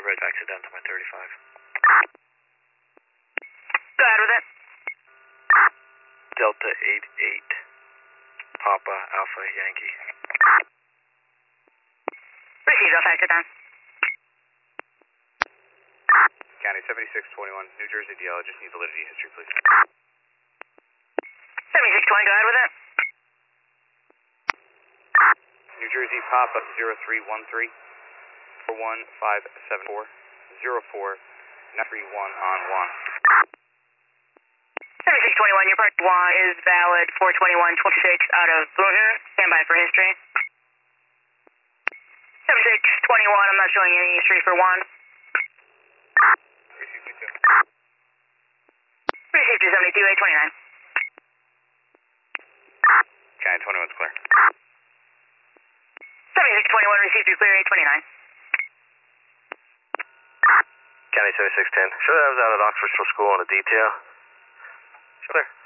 right back to down to my 35. Go ahead with it. Delta 88, Papa Alpha Yankee. Received, I'll factor down. County 7621, New Jersey DL, I just need validity history, please. 7620, go ahead with it. New Jersey Papa 0313, 41574, 04, 931 on 1. 7621, your part 1 is valid 42126 out of Boonton. Stand by for history. 7621, I'm not showing any history for 1. Receive me too. Received 272, 829. County 21's clear. 7621, received you clear, 829. County 7610. Show that I was out at Oxford School on a detail. Show there.